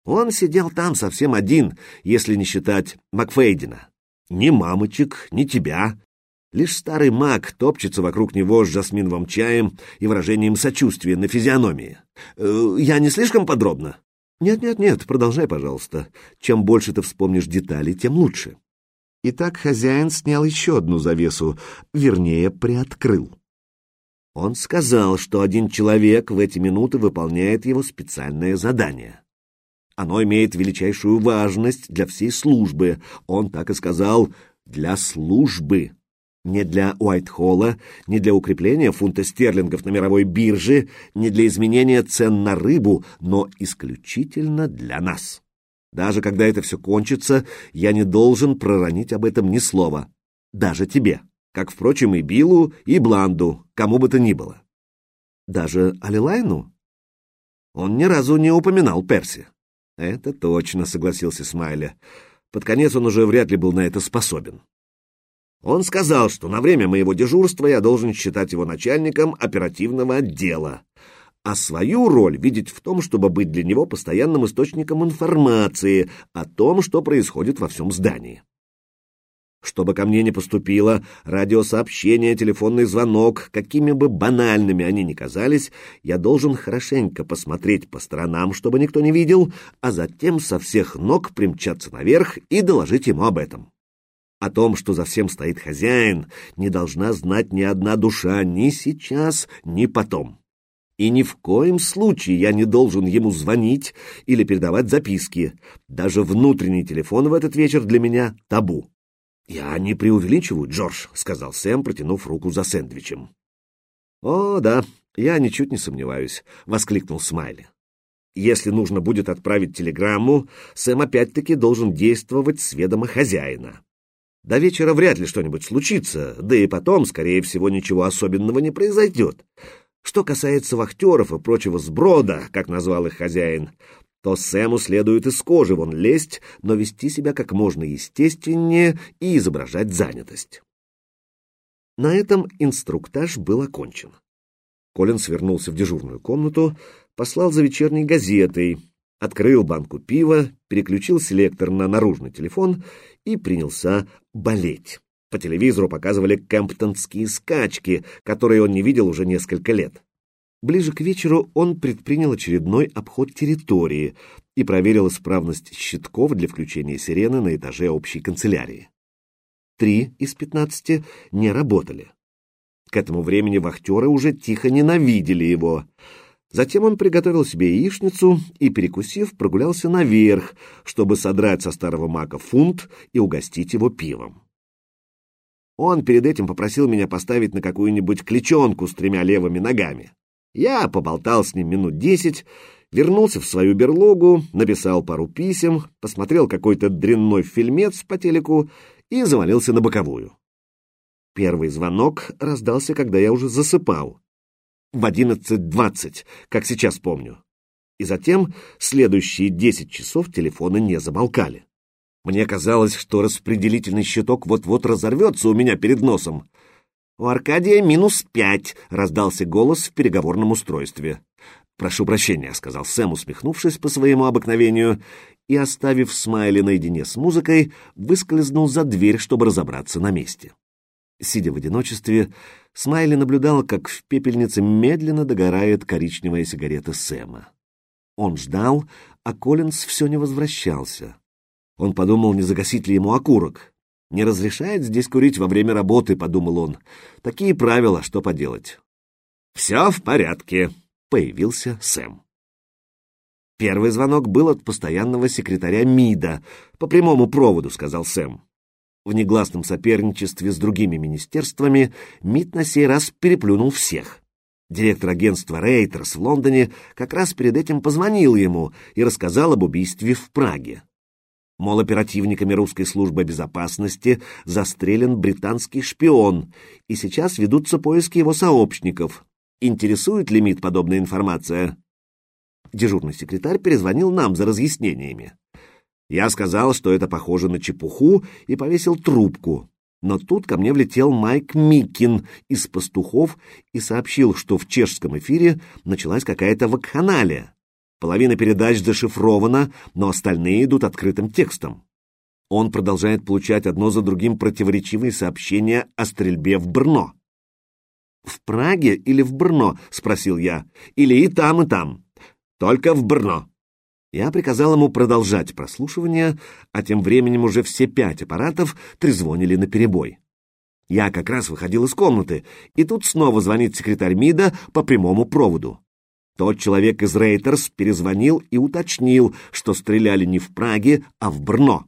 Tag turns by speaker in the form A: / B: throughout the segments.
A: Он сидел там совсем один, если не считать Макфейдена. Ни мамочек, ни тебя. Лишь старый маг топчется вокруг него с жасминовым чаем и выражением сочувствия на физиономии. Я не слишком подробно? Нет, продолжай, пожалуйста. Чем больше ты вспомнишь деталей, тем лучше. Итак, хозяин снял еще одну завесу, вернее, приоткрыл. Он сказал, что один человек в эти минуты выполняет его специальное задание. Оно имеет величайшую важность для всей службы. Он так и сказал, для службы. Не для Уайтхолла, не для укрепления фунта стерлингов на мировой бирже, не для изменения цен на рыбу, но исключительно для нас. Даже когда это все кончится, я не должен проронить об этом ни слова. Даже тебе. Как, впрочем, и Биллу, и Бланду, кому бы то ни было. Даже Алилайну? Он ни разу не упоминал Перси. Это точно, согласился Смайли. Под конец он уже вряд ли был на это способен. Он сказал, что на время моего дежурства я должен считать его начальником оперативного отдела, а свою роль видеть в том, чтобы быть для него постоянным источником информации о том, что происходит во всем здании. Чтобы ко мне не поступило радиосообщение, телефонный звонок, какими бы банальными они ни казались, я должен хорошенько посмотреть по сторонам, чтобы никто не видел, а затем со всех ног примчаться наверх и доложить ему об этом. О том, что за всем стоит хозяин, не должна знать ни одна душа ни сейчас, ни потом. И ни в коем случае я не должен ему звонить или передавать записки. Даже внутренний телефон в этот вечер для меня табу. «Я не преувеличиваю, Джордж», — сказал Сэм, протянув руку за сэндвичем. «О, да, я ничуть не сомневаюсь», — воскликнул Смайли. «Если нужно будет отправить телеграмму, Сэм опять-таки должен действовать с ведома хозяина. До вечера вряд ли что-нибудь случится, да и потом, скорее всего, ничего особенного не произойдет. Что касается вахтеров и прочего сброда, как назвал их хозяин, то Сэму следует из кожи вон лезть, но вести себя как можно естественнее и изображать занятость». На этом инструктаж был окончен. Коллинс вернулся в дежурную комнату, послал за вечерней газетой, открыл банку пива, переключил селектор на наружный телефон и принялся болеть. По телевизору показывали кемптонские скачки, которые он не видел уже несколько лет. Ближе к вечеру он предпринял очередной обход территории и проверил исправность щитков для включения сирены на этаже общей канцелярии. 3 из 15 не работали. К этому времени вахтеры уже тихо ненавидели его. Затем он приготовил себе яичницу и, перекусив, прогулялся наверх, чтобы содрать со старого мака фунт и угостить его пивом. Он перед этим попросил меня поставить на какую-нибудь клячонку с 3 левыми ногами. Я поболтал с ним минут 10, вернулся в свою берлогу, написал пару писем, посмотрел какой-то дрянной фильмец по телеку и завалился на боковую. Первый звонок раздался, когда я уже засыпал. В 11:20, как сейчас помню. И затем следующие 10 часов телефоны не замолкали. Мне казалось, что распределительный щиток вот-вот разорвется у меня перед носом. «У Аркадия -5», — раздался голос в переговорном устройстве. «Прошу прощения», — сказал Сэм, усмехнувшись по своему обыкновению, и, оставив Смайли наедине с музыкой, выскользнул за дверь, чтобы разобраться на месте. Сидя в одиночестве, Смайли наблюдал, как в пепельнице медленно догорает коричневая сигарета Сэма. Он ждал, а Коллинс все не возвращался. Он подумал, не загасить ли ему окурок. «Не разрешает здесь курить во время работы», — подумал он. «Такие правила, что поделать». «Все в порядке», — появился Сэм. Первый звонок был от постоянного секретаря МИДа. «По прямому проводу», — сказал Сэм. В негласном соперничестве с другими министерствами МИД на сей раз переплюнул всех. Директор агентства Рейтерс в Лондоне как раз перед этим позвонил ему и рассказал об убийстве в Праге. Мол, оперативниками русской службы безопасности застрелен британский шпион, и сейчас ведутся поиски его сообщников. Интересует ли МИД подобная информация? Дежурный секретарь перезвонил нам за разъяснениями. Я сказал, что это похоже на чепуху, и повесил трубку. Но тут ко мне влетел Майк Миккин из «Пастухов» и сообщил, что в чешском эфире началась какая-то вакханалия. Половина передач зашифрована, но остальные идут открытым текстом. Он продолжает получать одно за другим противоречивые сообщения о стрельбе в Брно. «В Праге или в Брно?» — спросил я. «Или и там, и там?» «Только в Брно». Я приказал ему продолжать прослушивание, а тем временем уже все 5 аппаратов трезвонили наперебой. Я как раз выходил из комнаты, и тут снова звонит секретарь МИДа по прямому проводу. Тот человек из Рейтерс перезвонил и уточнил, что стреляли не в Праге, а в Брно.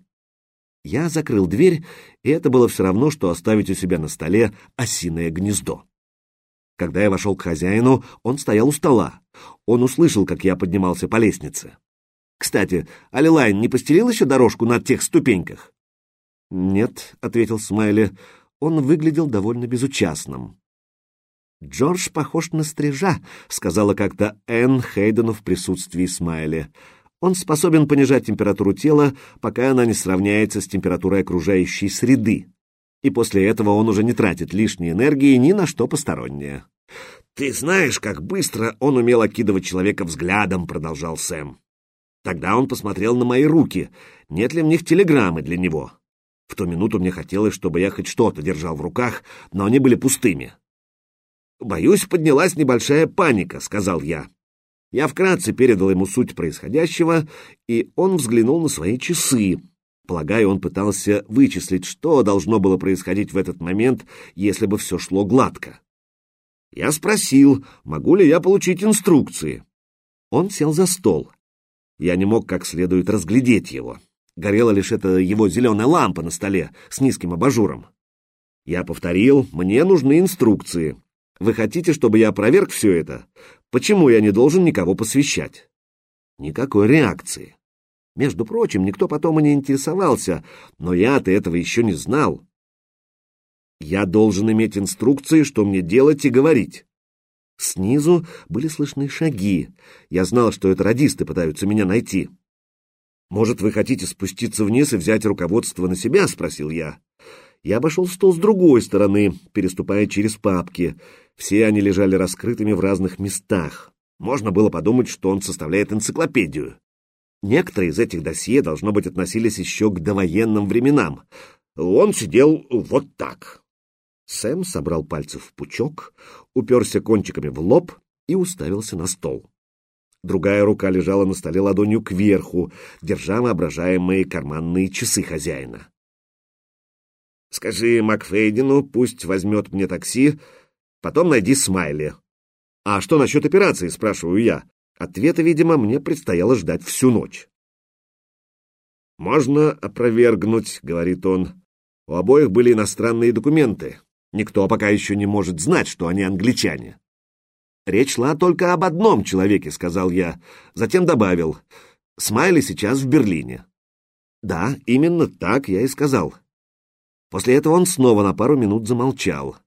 A: Я закрыл дверь, и это было все равно, что оставить у себя на столе осиное гнездо. Когда я вошел к хозяину, он стоял у стола. Он услышал, как я поднимался по лестнице. «Кстати, Алилайн не постелил еще дорожку на тех ступеньках?» «Нет», — ответил Смайли. Он выглядел довольно безучастным. «Джордж похож на стрижа», — сказала как-то Энн Хейдену в присутствии Смайли. «Он способен понижать температуру тела, пока она не сравняется с температурой окружающей среды. И после этого он уже не тратит лишней энергии ни на что постороннее». «Ты знаешь, как быстро он умел окидывать человека взглядом», — продолжал Сэм. «Тогда он посмотрел на мои руки, нет ли в них телеграммы для него. В ту минуту мне хотелось, чтобы я хоть что-то держал в руках, но они были пустыми. «Боюсь, поднялась небольшая паника», — сказал я. Я вкратце передал ему суть происходящего, и он взглянул на свои часы. Полагаю, он пытался вычислить, что должно было происходить в этот момент, если бы все шло гладко. Я спросил, могу ли я получить инструкции. Он сел за стол. Я не мог как следует разглядеть его. Горела лишь эта его зеленая лампа на столе с низким абажуром. Я повторил, мне нужны инструкции. Вы хотите, чтобы я опроверг все это? Почему я не должен никого посвящать? Никакой реакции. Между прочим, никто потом и не интересовался, но я-то этого еще не знал. Я должен иметь инструкции, что мне делать и говорить. Снизу были слышны шаги. Я знал, что это радисты пытаются меня найти. «Может, вы хотите спуститься вниз и взять руководство на себя?» — спросил я. Я обошел стол с другой стороны, переступая через папки. Все они лежали раскрытыми в разных местах. Можно было подумать, что он составляет энциклопедию. Некоторые из этих досье, должно быть, относились еще к довоенным временам. Он сидел вот так. Сэм собрал пальцы в пучок, уперся кончиками в лоб и уставился на стол. Другая рука лежала на столе ладонью кверху, держа воображаемые карманные часы хозяина. «Скажи Макфейдену, пусть возьмет мне такси, потом найди Смайли». «А что насчет операции?» — спрашиваю я. Ответа, видимо, мне предстояло ждать всю ночь. «Можно опровергнуть», — говорит он. «У обоих были иностранные документы. Никто пока еще не может знать, что они англичане». «Речь шла только об одном человеке», — сказал я. Затем добавил. «Смайли сейчас в Берлине». «Да, именно так я и сказал». После этого он снова на пару минут замолчал.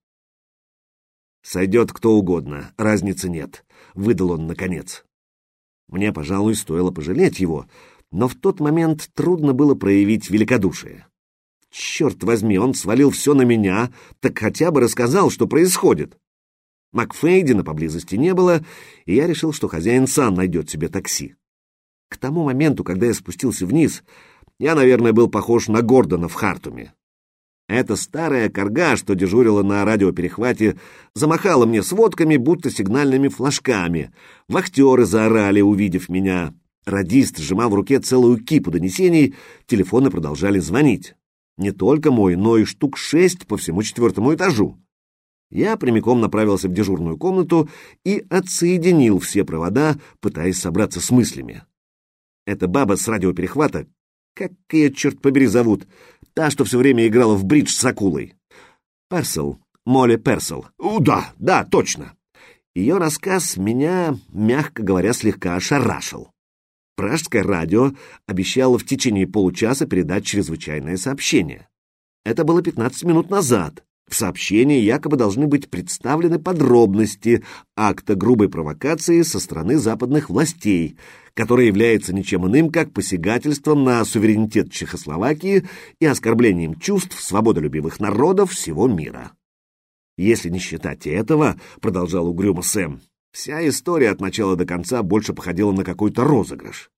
A: «Сойдет кто угодно, разницы нет», — выдал он наконец. Мне, пожалуй, стоило пожалеть его, но в тот момент трудно было проявить великодушие. Черт возьми, он свалил все на меня, так хотя бы рассказал, что происходит. Макфейдена поблизости не было, и я решил, что хозяин сам найдет себе такси. К тому моменту, когда я спустился вниз, я, наверное, был похож на Гордона в Хартуме. Эта старая корга, что дежурила на радиоперехвате, замахала мне сводками, будто сигнальными флажками. Вахтеры заорали, увидев меня. Радист сжимал в руке целую кипу донесений, телефоны продолжали звонить. Не только мой, но и штук 6 по всему 4-му этажу. Я прямиком направился в дежурную комнату и отсоединил все провода, пытаясь собраться с мыслями. Эта баба с радиоперехвата, как ее, черт побери, зовут, та, что все время играла в бридж с акулой. Персел, Молли Персел. Да, точно. Ее рассказ меня, мягко говоря, слегка ошарашил. Пражское радио обещало в течение получаса передать чрезвычайное сообщение. Это было 15 минут назад. В сообщении якобы должны быть представлены подробности акта грубой провокации со стороны западных властей, который является ничем иным, как посягательством на суверенитет Чехословакии и оскорблением чувств свободолюбивых народов всего мира. «Если не считать этого, — продолжал угрюмо Сэм, Вся история от начала до конца больше походила на какой-то розыгрыш.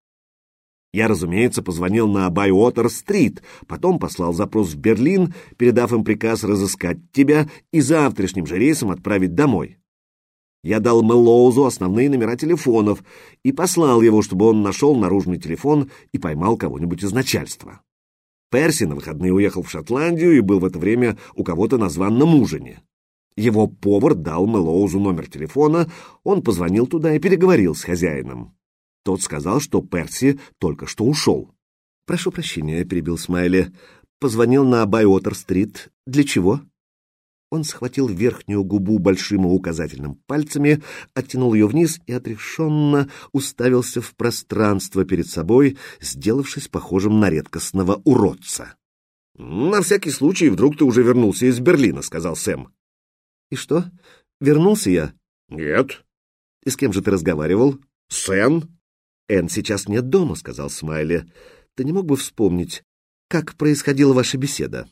A: Я, разумеется, позвонил на Байуотер-стрит, потом послал запрос в Берлин, передав им приказ разыскать тебя и завтрашним же рейсом отправить домой. Я дал Мэллоузу основные номера телефонов и послал его, чтобы он нашел наружный телефон и поймал кого-нибудь из начальства. Перси на выходные уехал в Шотландию и был в это время у кого-то на званном ужине. Его повар дал Мэллоузу номер телефона, он позвонил туда и переговорил с хозяином. Тот сказал, что Перси только что ушел. «Прошу прощения», — перебил Смайли. «Позвонил на Байуотер-стрит. Для чего?» Он схватил верхнюю губу большим и указательным пальцами, оттянул ее вниз и отрешенно уставился в пространство перед собой, сделавшись похожим на редкостного уродца. «На всякий случай, вдруг ты уже вернулся из Берлина», — сказал Сэм. «И что, вернулся я?» «Нет». «И с кем же ты разговаривал?» «С Энн». «Энн сейчас нет дома», — сказал Смайли. «Ты не мог бы вспомнить, как происходила ваша беседа?»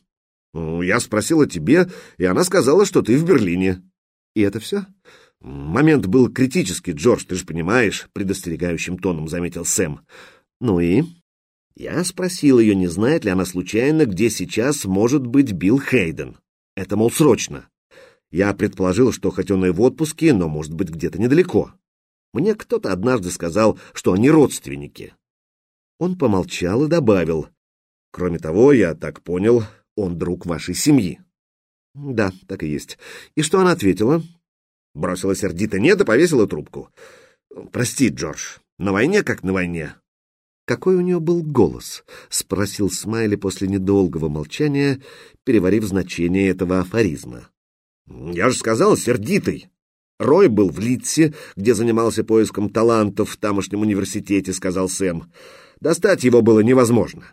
A: «Я спросил о тебе, и она сказала, что ты в Берлине». «И это все?» «Момент был критический, Джордж, ты же понимаешь», — предостерегающим тоном заметил Сэм. «Ну и?» «Я спросил ее, не знает ли она случайно, где сейчас может быть Билл Хейден. Это, мол, срочно. Я предположил, что хоть он и в отпуске, но, может быть, где-то недалеко. Мне кто-то однажды сказал, что они родственники». Он помолчал и добавил: «Кроме того, я так понял, он друг вашей семьи». «Да, так и есть. И что она ответила?» Бросила сердито «нет» и повесила трубку. «Прости, Джордж, на войне как на войне». «Какой у нее был голос?» — спросил Смайли после недолгого молчания, переварив значение этого афоризма. «Я же сказал, сердитый. Рой был в Лидсе, где занимался поиском талантов в тамошнем университете», — сказал Сэм. «Достать его было невозможно».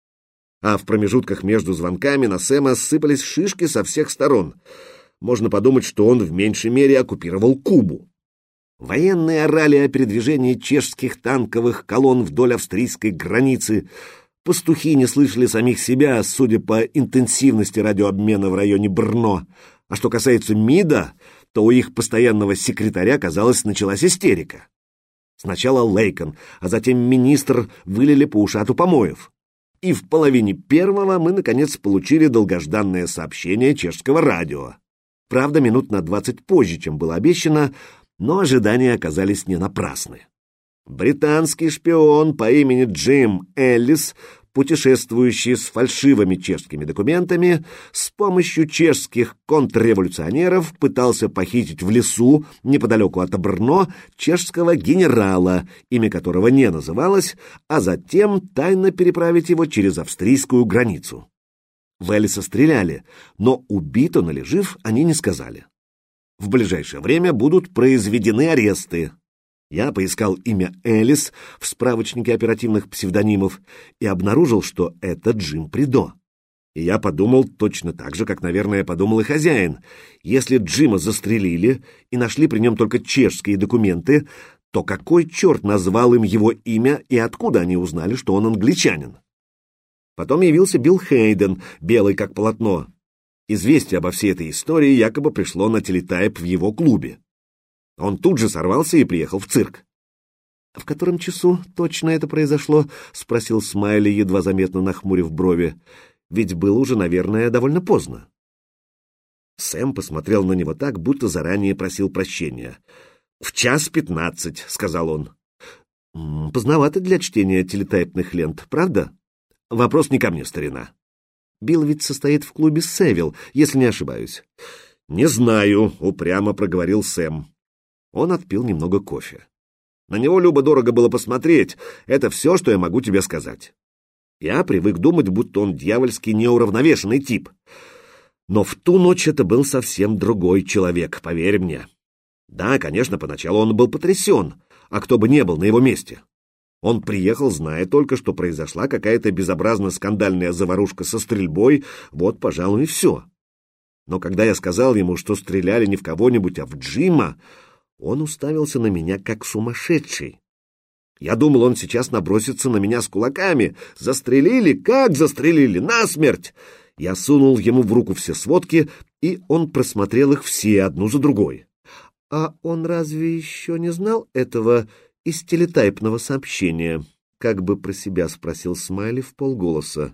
A: А в промежутках между звонками на Сэма сыпались шишки со всех сторон. Можно подумать, что он в меньшей мере оккупировал Кубу. Военные орали о передвижении чешских танковых колонн вдоль австрийской границы. Пастухи не слышали самих себя, судя по интенсивности радиообмена в районе Брно. А что касается МИДа, то у их постоянного секретаря, казалось, началась истерика. Сначала Лейкон, а затем министр вылили по ушату помоев. И в половине первого мы, наконец, получили долгожданное сообщение чешского радио. Правда, минут на 20 позже, чем было обещано, но ожидания оказались не напрасны. Британский шпион по имени Джим Эллис, путешествующий с фальшивыми чешскими документами, с помощью чешских контрреволюционеров пытался похитить в лесу, неподалеку от Брно, чешского генерала, имя которого не называлось, а затем тайно переправить его через австрийскую границу. В Эллиса стреляли, но убит он или жив они не сказали. В ближайшее время будут произведены аресты. Я поискал имя Эллис в справочнике оперативных псевдонимов и обнаружил, что это Джим Придо. И я подумал точно так же, как, наверное, подумал и хозяин. Если Джима застрелили и нашли при нем только чешские документы, то какой черт назвал им его имя и откуда они узнали, что он англичанин? Потом явился Билл Хейден, белый как полотно. Известие обо всей этой истории якобы пришло на телетайп в его клубе. Он тут же сорвался и приехал в цирк. «В котором часу точно это произошло?» — спросил Смайли, едва заметно нахмурив брови. «Ведь было уже, наверное, довольно поздно». Сэм посмотрел на него так, будто заранее просил прощения. «В 1:15, — сказал он. «Поздновато для чтения телетайпных лент, правда?» «Вопрос не ко мне, старина». «Билл ведь состоит в клубе «Севил», если не ошибаюсь». «Не знаю», — упрямо проговорил Сэм. Он отпил немного кофе. «На него любо-дорого было посмотреть. Это все, что я могу тебе сказать. Я привык думать, будто он дьявольски неуравновешенный тип. Но в ту ночь это был совсем другой человек, поверь мне. Да, конечно, поначалу он был потрясен, а кто бы не был на его месте. Он приехал, зная только, что произошла какая-то безобразно-скандальная заварушка со стрельбой, вот, пожалуй, и все. Но когда я сказал ему, что стреляли не в кого-нибудь, а в Джима, он уставился на меня как сумасшедший. Я думал, он сейчас набросится на меня с кулаками. Застрелили? Как застрелили? Насмерть! Я сунул ему в руку все сводки, и он просмотрел их все одну за другой. А он разве еще не знал этого из телетайпного сообщения? Как бы про себя спросил Смайли вполголоса.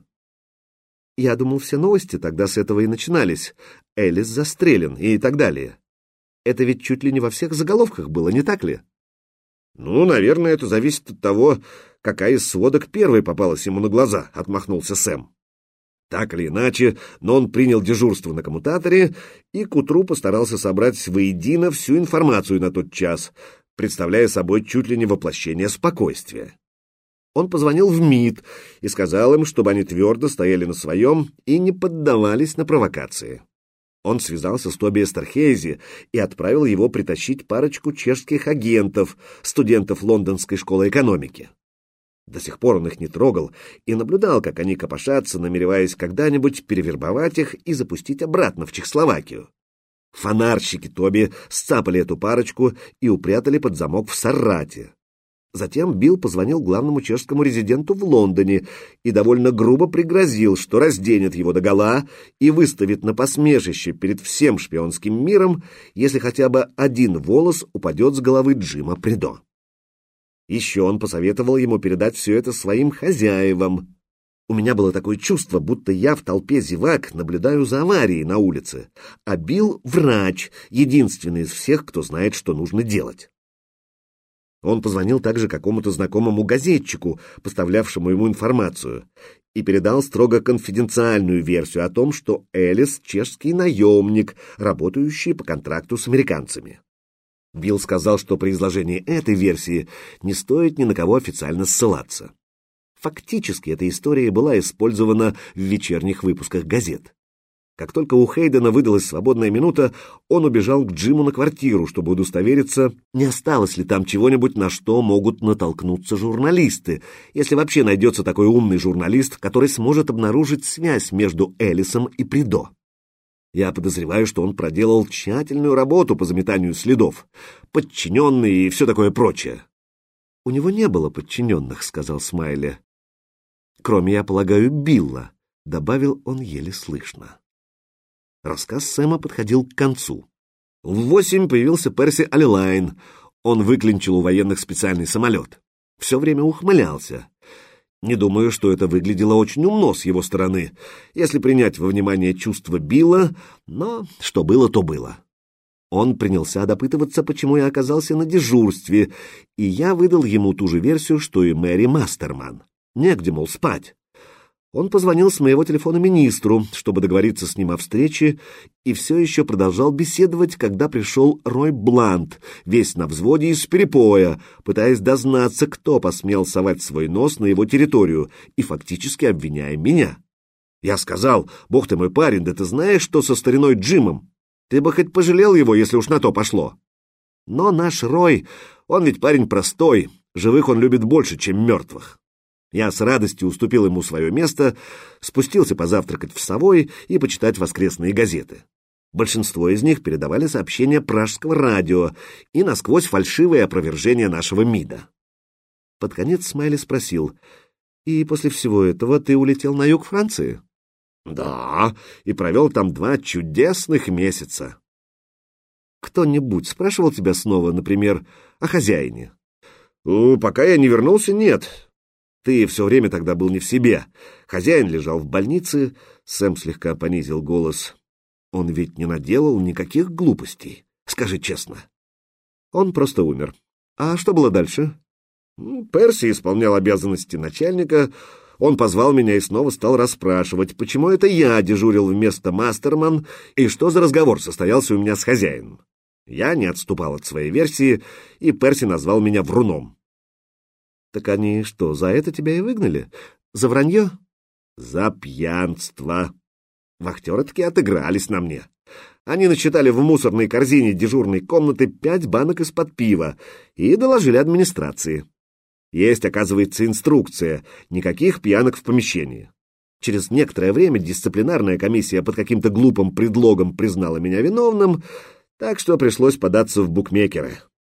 A: Я думал, все новости тогда с этого и начинались. Элис застрелен и так далее. Это ведь чуть ли не во всех заголовках было, не так ли? Ну, наверное, это зависит от того, какая из сводок первой попалась ему на глаза, отмахнулся Сэм. Так или иначе, но он принял дежурство на коммутаторе и к утру постарался собрать воедино всю информацию на тот час, представляя собой чуть ли не воплощение спокойствия. Он позвонил в МИД и сказал им, чтобы они твердо стояли на своем и не поддавались на провокации. Он связался с Тоби Эстерхейзи и отправил его притащить парочку чешских агентов, студентов Лондонской школы экономики. До сих пор он их не трогал и наблюдал, как они копошатся, намереваясь когда-нибудь перевербовать их и запустить обратно в Чехословакию. Фонарщики Тоби сцапали эту парочку и упрятали под замок в Саррате. Затем Билл позвонил главному чешскому резиденту в Лондоне и довольно грубо пригрозил, что разденет его догола и выставит на посмешище перед всем шпионским миром, если хотя бы один волос упадет с головы Джима Придо. Еще он посоветовал ему передать все это своим хозяевам. У меня было такое чувство, будто я в толпе зевак наблюдаю за аварией на улице, а Билл — врач, единственный из всех, кто знает, что нужно делать. Он позвонил также какому-то знакомому газетчику, поставлявшему ему информацию, и передал строго конфиденциальную версию о том, что Элис — чешский наемник, работающий по контракту с американцами. Билл сказал, что при изложении этой версии не стоит ни на кого официально ссылаться. Фактически эта история была использована в вечерних выпусках газет. Как только у Хейдена выдалась свободная минута, он убежал к Джиму на квартиру, чтобы удостовериться, не осталось ли там чего-нибудь, на что могут натолкнуться журналисты, если вообще найдется такой умный журналист, который сможет обнаружить связь между Элисом и Придо. Я подозреваю, что он проделал тщательную работу по заметанию следов, подчиненные и все такое прочее. — У него не было подчиненных, — сказал Смайли. — Кроме, я полагаю, Билла, — добавил он еле слышно. Рассказ Сэма подходил к концу. В 8 появился Перси Алилайн. Он выклинчил у военных специальный самолет. Все время ухмылялся. Не думаю, что это выглядело очень умно с его стороны, если принять во внимание чувства Билла, но что было, то было. Он принялся допытываться, почему я оказался на дежурстве, и я выдал ему ту же версию, что и Мэри Мастерман. Негде, мол, спать. Он позвонил с моего телефона министру, чтобы договориться с ним о встрече, и все еще продолжал беседовать, когда пришел Рой Блант, весь на взводе из перепоя, пытаясь дознаться, кто посмел совать свой нос на его территорию, и фактически обвиняя меня. Я сказал: «Бог ты мой парень, да ты знаешь, что со стариной Джимом? Ты бы хоть пожалел его, если уж на то пошло». Но наш Рой, он ведь парень простой, живых он любит больше, чем мертвых. Я с радостью уступил ему свое место, спустился позавтракать в Совой и почитать воскресные газеты. Большинство из них передавали сообщения пражского радио и насквозь фальшивые опровержения нашего МИДа. Под конец Смайли спросил: «И после всего этого ты улетел на юг Франции?» «Да, и провел там 2 чудесных месяца». «Кто-нибудь спрашивал тебя снова, например, о хозяине?» «Пока я не вернулся, нет». Ты все время тогда был не в себе. Хозяин лежал в больнице, Сэм слегка понизил голос. Он ведь не наделал никаких глупостей, скажи честно. Он просто умер. А что было дальше? Перси исполнял обязанности начальника. Он позвал меня и снова стал расспрашивать, почему это я дежурил вместо Мастерман и что за разговор состоялся у меня с хозяином. Я не отступал от своей версии, и Перси назвал меня вруном. Так они что, за это тебя и выгнали? За вранье? За пьянство. Вахтеры таки отыгрались на мне. Они насчитали в мусорной корзине дежурной комнаты 5 банок из-под пива и доложили администрации. Есть, оказывается, инструкция: никаких пьянок в помещении. Через некоторое время дисциплинарная комиссия под каким-то глупым предлогом признала меня виновным, так что пришлось податься в букмекеры.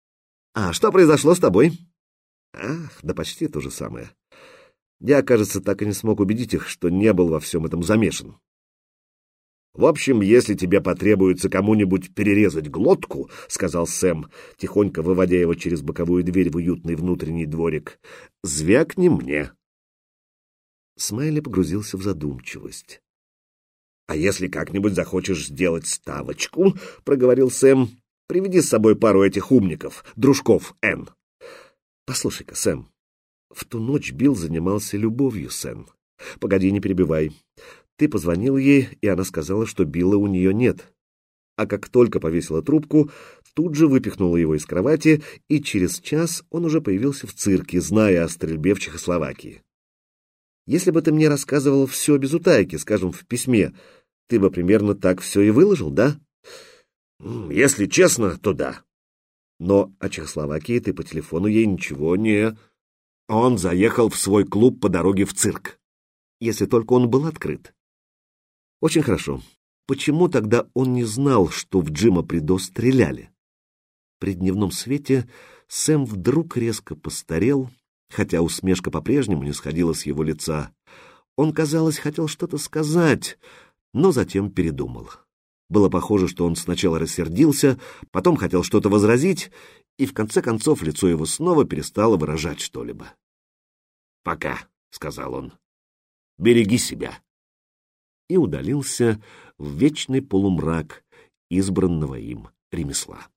A: А что произошло с тобой? Ах, да почти то же самое. Я, кажется, так и не смог убедить их, что не был во всем этом замешан. В общем, если тебе потребуется кому-нибудь перерезать глотку, — сказал Сэм, тихонько выводя его через боковую дверь в уютный внутренний дворик, — звякни мне. Смайли погрузился в задумчивость. — А если как-нибудь захочешь сделать ставочку, — проговорил Сэм, — приведи с собой пару этих умников, дружков Энн. Послушай-ка, Сэм, в ту ночь Билл занимался любовью с Энн. Погоди, не перебивай. Ты позвонил ей, и она сказала, что Билла у нее нет. А как только повесила трубку, тут же выпихнула его из кровати, и через час он уже появился в цирке, зная о стрельбе в Чехословакии. Если бы ты мне рассказывал все без утайки, скажем, в письме, ты бы примерно так все и выложил, да? Если честно, то да. Но о Чехословакии ты по телефону ей ничего не... Он заехал в свой клуб по дороге в цирк. Если только он был открыт. Очень хорошо. Почему тогда он не знал, что в Джима Придо стреляли? При дневном свете Сэм вдруг резко постарел, хотя усмешка по-прежнему не сходила с его лица. Он, казалось, хотел что-то сказать, но затем передумал. Было похоже, что он сначала рассердился, потом хотел что-то возразить, и в конце концов лицо его снова перестало выражать что-либо. «Пока», — сказал он, — «береги себя». И удалился в вечный полумрак избранного им ремесла.